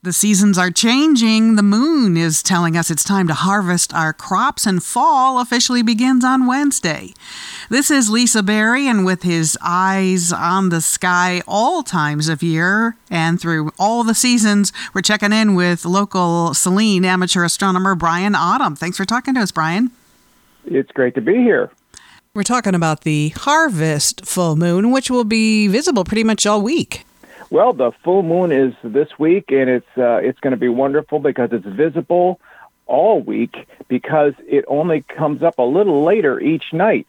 The seasons are changing. The moon is telling us it's time to harvest our crops, and fall officially begins on Wednesday. This is Lisa Berry, and with his eyes on the sky all times of year and through all the seasons, we're checking in with local Saline amateur astronomer Brian Autumn. Thanks for talking to us, Brian. It's great to be here. We're talking about the harvest full moon, which will be visible pretty much all week. Well, the full moon is this week, and it's going to be wonderful because it's visible all week because it only comes up a little later each night.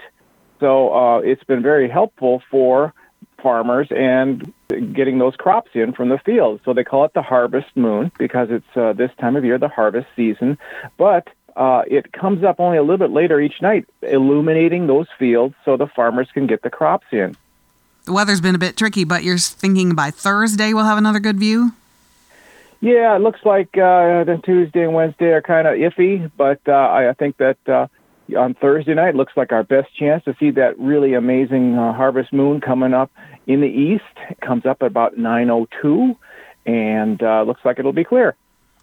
So it's been very helpful for farmers and getting those crops in from the field. So they call it the harvest moon because it's this time of year, the harvest season. But it comes up only a little bit later each night, illuminating those fields so the farmers can get the crops in. The weather's been a bit tricky, but you're thinking by Thursday we'll have another good view? Yeah, it looks like the Tuesday and Wednesday are kind of iffy, but I think that on Thursday night looks like our best chance to see that really amazing harvest moon coming up in the east. It comes up at about 9:02, and looks like it'll be clear.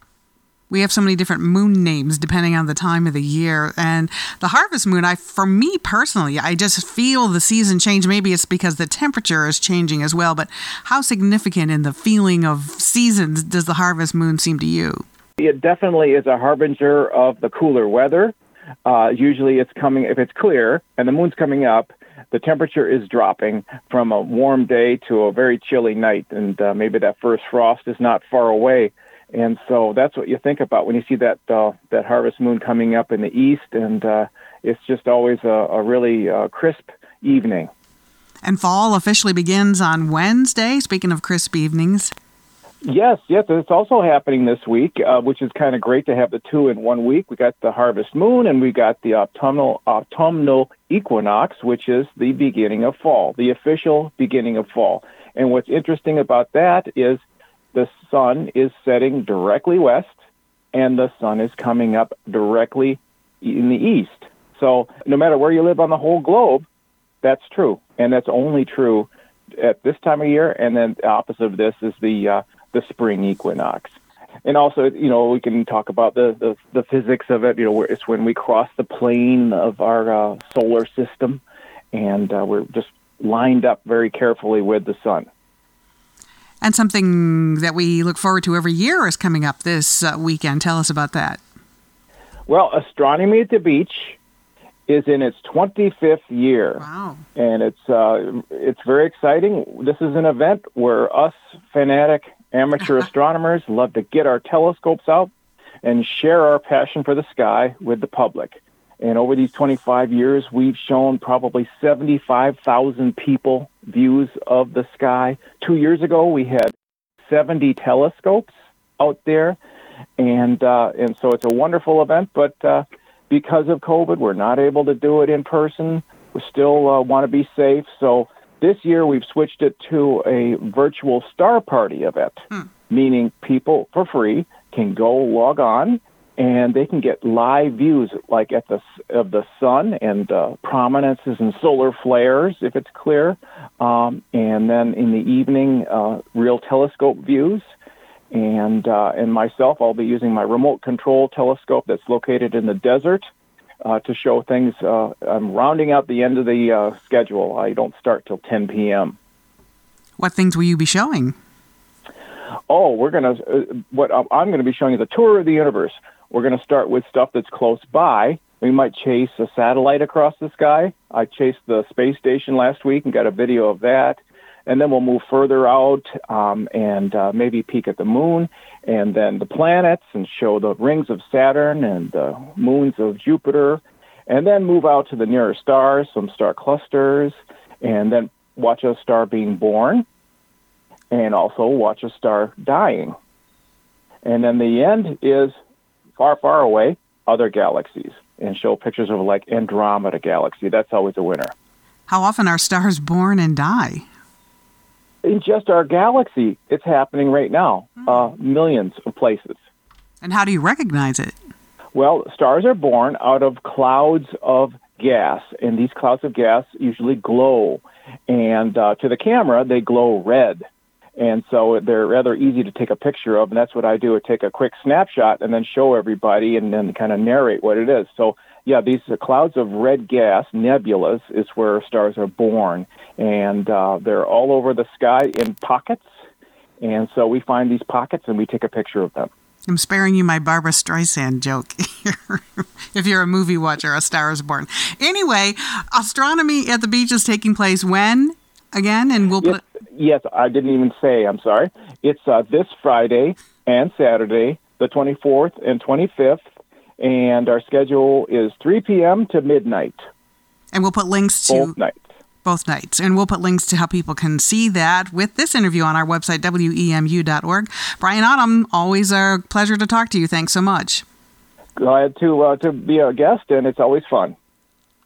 We have so many different moon names depending on the time of the year. And the harvest moon, for me personally, I just feel the season change. Maybe it's because the temperature is changing as well. But how significant in the feeling of seasons does the harvest moon seem to you? It definitely is a harbinger of the cooler weather. Usually it's coming, if it's clear and the moon's coming up, the temperature is dropping from a warm day to a very chilly night. And maybe that first frost is not far away. And so that's what you think about when you see that harvest moon coming up in the east, and it's just always a really crisp evening. And fall officially begins on Wednesday, speaking of crisp evenings. Yes, it's also happening this week, which is kind of great to have the two in 1 week. We got the harvest moon, and we got the autumnal equinox, which is the beginning of fall, the official beginning of fall. And what's interesting about that is the sun is setting directly west, and the sun is coming up directly in the east. So no matter where you live on the whole globe, that's true. And that's only true at this time of year. And then the opposite of this is the spring equinox. And also, we can talk about the physics of it. It's when we cross the plane of our solar system, and we're just lined up very carefully with the sun. And something that we look forward to every year is coming up this weekend. Tell us about that. Well, Astronomy at the Beach is in its 25th year. Wow. And it's very exciting. This is an event where us fanatic amateur astronomers love to get our telescopes out and share our passion for the sky with the public. And over these 25 years, we've shown probably 75,000 people views of the sky. 2 years ago, we had 70 telescopes out there. And so it's a wonderful event. But because of COVID, we're not able to do it in person. We still want to be safe. So this year, we've switched it to a virtual star party event, meaning people for free can go log on, and they can get live views like of the sun and prominences and solar flares if it's clear. And then in the evening, real telescope views. And myself, I'll be using my remote control telescope that's located in the desert to show things. I'm rounding out the end of the schedule. I don't start till 10 p.m. What things will you be showing? Oh, what I'm going to be showing is a tour of the universe. We're going to start with stuff that's close by. We might chase a satellite across the sky. I chased the space station last week and got a video of that. And then we'll move further out and maybe peek at the moon and then the planets and show the rings of Saturn and the moons of Jupiter. And then move out to the nearer stars, some star clusters, and then watch a star being born and also watch a star dying. And then the end is far, far away, other galaxies, and show pictures of like Andromeda Galaxy. That's always a winner. How often are stars born and die? In just our galaxy, it's happening right now, millions of places. And how do you recognize it? Well, stars are born out of clouds of gas, and these clouds of gas usually glow. And to the camera, they glow red. And so they're rather easy to take a picture of, and that's what I do. I take a quick snapshot and then show everybody and then kind of narrate what it is. So, yeah, these clouds of red gas, nebulas, is where stars are born. And they're all over the sky in pockets. And so we find these pockets and we take a picture of them. I'm sparing you my Barbra Streisand joke if you're a movie watcher, A Star is Born. Anyway, Astronomy at the Beach is taking place when again? And we'll put... Yes, I didn't even say, I'm sorry. It's this Friday and Saturday, the 24th and 25th, and our schedule is 3 p.m. to midnight. And we'll put links to... Both nights. And we'll put links to how people can see that with this interview on our website, wemu.org. Brian Autumn, always a pleasure to talk to you. Thanks so much. Glad to be a guest, and it's always fun.